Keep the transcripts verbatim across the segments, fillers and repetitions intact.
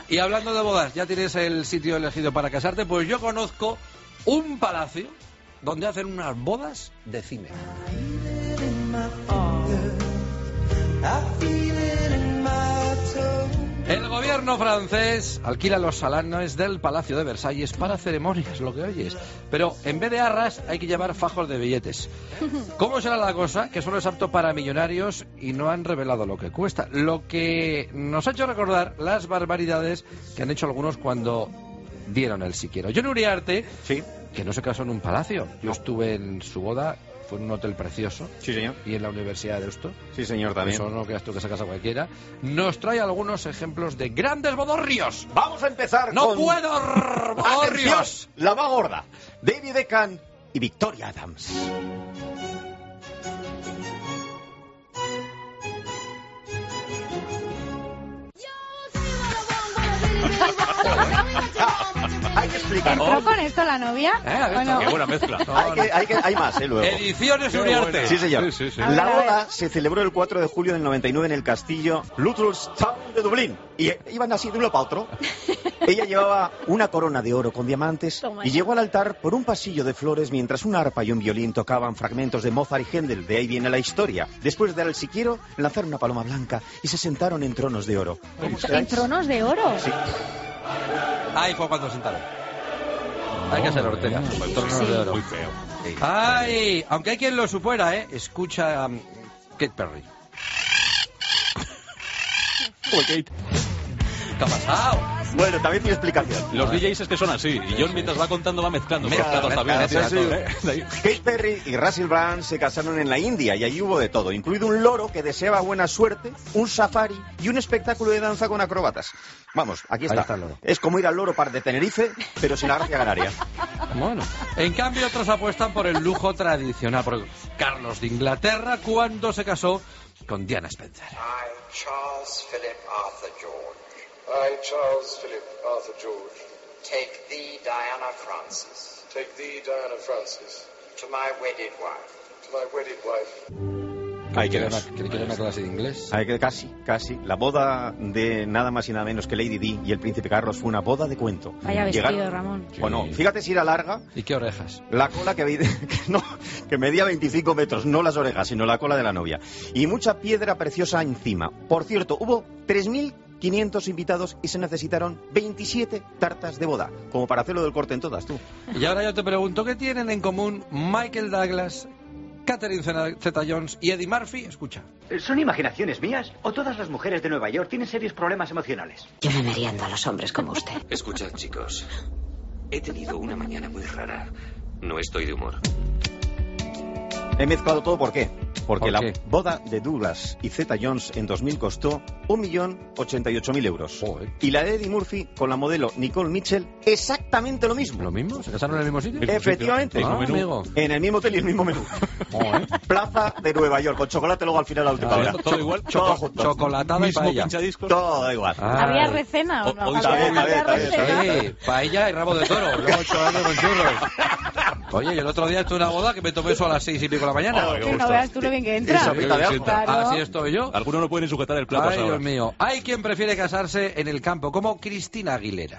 Y hablando de bodas, ¿ya tienes el sitio elegido para casarte? Pues yo conozco un palacio donde hacen unas bodas de cine. El gobierno francés alquila los salones del Palacio de Versalles para ceremonias, lo que oyes. Pero en vez de arras hay que llevar fajos de billetes. ¿Cómo será la cosa? Que solo es apto para millonarios y no han revelado lo que cuesta. Lo que nos ha hecho recordar las barbaridades que han hecho algunos cuando dieron el sí quiero. Johnny Uriarte, sí, que no se casó en un palacio. Yo estuve en su boda. Fue en un hotel precioso. Sí, señor. Y en la Universidad de Deusto. Sí, señor, también. Eso no creas tú que se casa cualquiera. Nos trae algunos ejemplos de grandes bodorrios. Vamos a empezar ¡No con... puedo! ¡Bodorrios! Atención, la más gorda. David Beckham y Victoria Adams. Hay que explicar. ¿Entró con esto la novia? Eh, a ver, Bueno. qué buena mezcla. No, Hay, que, hay, que, hay más, ¿eh? Luego. Ediciones Uriarte. Sí, señor. Sí, sí, sí. A ver, La a ver. boda se celebró el cuatro de julio del noventa y nueve en el castillo Luthorstown de Dublín. Y iban así de uno para otro. Ella llevaba una corona de oro con diamantes Toma y ya. llegó al altar por un pasillo de flores mientras una arpa y un violín tocaban fragmentos de Mozart y Händel. De ahí viene la historia. Después de dar el si quiero, lanzaron una paloma blanca y se sentaron en tronos de oro. ¿Cómo ¿En quedáis? tronos de oro? Sí. Ahí fue cuando sentaron. Hay que ser Ortega. Sí. Tronos de oro. Muy feo. Ay, aunque hay quien lo supiera, ¿eh? Escucha um, Katy Perry. ¿Qué ha pasado? Bueno, también tiene explicación. Los D Js es que son así, y John mientras va contando va mezclando. Mezcla, Mezcla, mezcla, también, mezcla, así, todo. ¿eh? De ahí. Katy Perry y Russell Brand se casaron en la India y allí hubo de todo, incluido un loro que deseaba buena suerte, un safari y un espectáculo de danza con acróbatas. Vamos, aquí está. Ahí está el loro. Es como ir al Loro Park de Tenerife, pero sin la gracia canaria. Bueno, en cambio otros apuestan por el lujo tradicional, por Carlos de Inglaterra cuando se casó con Diana Spencer. I, Charles Philip Arthur George, I, Charles Philip Arthur George, take thee, Diana Francis, take thee, Diana Francis, to my wedded wife. to my wedded wife. Hay que ¿Quiere ver. una, quiere- quiere una clase de inglés? Hay que casi, casi. La boda de nada más y nada menos que Lady Di y el príncipe Carlos fue una boda de cuento. Vaya vestido, Llegaron- Ramón. Bueno, fíjate si era larga, ¿Y qué orejas? la cola que, veide- que, no, que medía veinticinco metros, no las orejas, sino la cola de la novia. Y mucha piedra preciosa encima. Por cierto, hubo tres mil quinientos invitados y se necesitaron veintisiete tartas de boda, como para hacerlo del corte en todas, tú. Y ahora yo te pregunto, ¿qué tienen en común Michael Douglas, Catherine Zeta-Jones y Eddie Murphy? Escucha. ¿Son imaginaciones mías o todas las mujeres de Nueva York tienen serios problemas emocionales? Yo me meriendo a los hombres como usted. Escuchad, chicos. He tenido una mañana muy rara. No estoy de humor. He mezclado todo, ¿por qué? Porque ¿Por la qué? boda de Douglas y Zeta-Jones en dos mil costó un millón ochenta y ocho mil euros. Joder. Y la de Eddie Murphy con la modelo Nicole Mitchell, exactamente lo mismo. ¿Lo mismo? ¿Se casaron en el mismo sitio? Mismo Efectivamente. sitio, Ah, mismo menú. amigo. En el mismo hotel y el mismo menú. Joder. Plaza de Nueva York, con chocolate luego al final a la última Ah, hora. todo igual. Todo Choco- junto. chocolatada y Mismo paella. pinchadiscos. Todo igual. Ah. ¿Había recena o no? O- hoy ¿Había- también, había también, también, recena? Sí, paella y rabo de toro. Luego ocho años con churros. Oye, y el otro día estuve en una boda que me tomé eso a las seis y pico de la mañana. Ay, Que no veas tú lo bien que entra. Y sopita de agua. Claro. Así estoy yo. Algunos no pueden sujetar el plato Ay, ahora. Dios mío. Hay quien prefiere casarse en el campo, como Cristina Aguilera.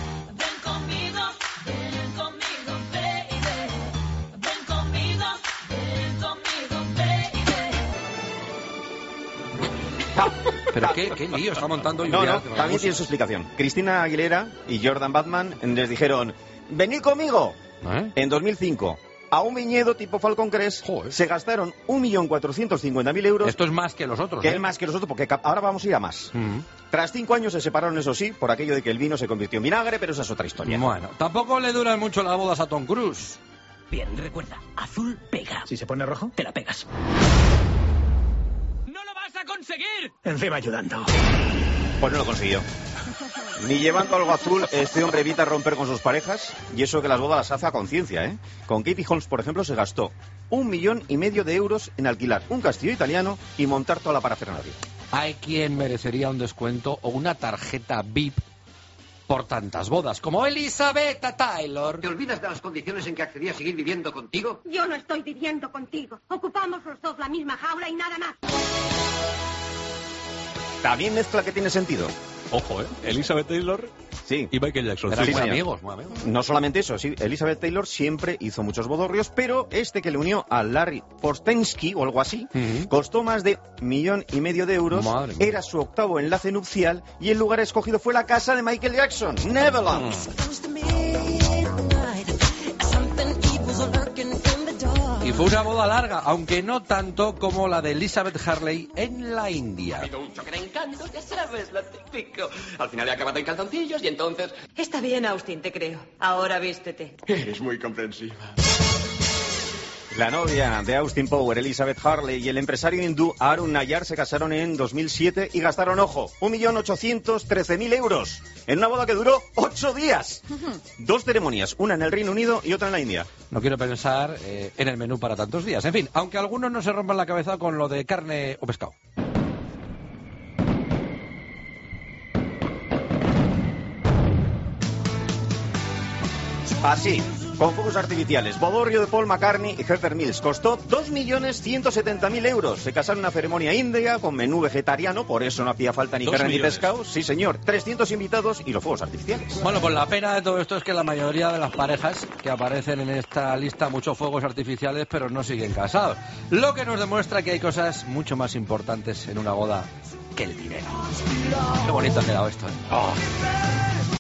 Pero qué, qué lío está montando No, Julián, no, que me también gusta. tiene su explicación. Cristina Aguilera y Jordan Batman les dijeron, venid conmigo. ¿Eh? En dos mil cinco, a un viñedo tipo Falcon Crest, Joder. se gastaron un millón cuatrocientos cincuenta mil euros, Esto es más que los otros. que ¿eh? es más que nosotros, porque ca- ahora vamos a ir a más. Mm. Tras cinco años se separaron, eso sí, por aquello de que el vino se convirtió en vinagre, pero esa es otra historia. Bueno, tampoco le duran mucho las bodas a Tom Cruise. Bien, recuerda, azul pega. Si se pone rojo, Te la pegas. ¡no lo vas a conseguir! Encima ayudando. Pues no lo consiguió. Ni llevando algo azul, este hombre evita romper con sus parejas, y eso que las bodas las hace a conciencia, ¿eh? Con Katie Holmes, por ejemplo, se gastó un millón y medio de euros en alquilar un castillo italiano y montar toda la parafernalia. Hay quien merecería un descuento o una tarjeta V I P por tantas bodas, como Elizabeth Taylor. ¿Te olvidas de las condiciones en que accedí a seguir viviendo contigo? Yo no estoy viviendo contigo. Ocupamos los dos la misma jaula y nada más. También mezcla que tiene sentido. Ojo, ¿eh? Elizabeth Taylor sí. y Michael Jackson. Eran Sí, muy sí. amigos, muy amigos. No solamente eso, sí, Elizabeth Taylor siempre hizo muchos bodorrios, pero este que le unió a Larry Porstensky o algo así, Uh-huh. costó más de millón y medio de euros, Madre mía. era su octavo enlace nupcial y el lugar escogido fue la casa de Michael Jackson, Neverland. Y fue una boda larga, aunque no tanto como la de Elizabeth Hurley en la India. Ha habido un choque de encantos, ya sabes, lo típico. Al final he acabado en calzoncillos y entonces... Está bien, Austin, te creo. Ahora vístete. Eres muy comprensiva. La novia de Austin Power, Elizabeth Hurley, y el empresario hindú Arun Nayar se casaron en dos mil siete y gastaron, ojo, un millón ochocientos trece mil euros en una boda que duró ocho días. Dos ceremonias, una en el Reino Unido y otra en la India. No quiero pensar eh, en el menú para tantos días. En fin, aunque algunos no se rompan la cabeza con lo de carne o pescado. Así, con fuegos artificiales, bodorrio de Paul McCartney y Heather Mills. Costó dos millones ciento setenta mil euros. Se casaron en una ceremonia india con menú vegetariano, por eso no hacía falta ni Dos carne ni millones. pescado. Sí, señor. trescientos invitados y los fuegos artificiales. Bueno, pues la pena de todo esto es que la mayoría de las parejas que aparecen en esta lista, muchos fuegos artificiales, pero no siguen casados. Lo que nos demuestra que hay cosas mucho más importantes en una boda que el dinero. Qué bonito ha quedado esto, ¿eh? Oh.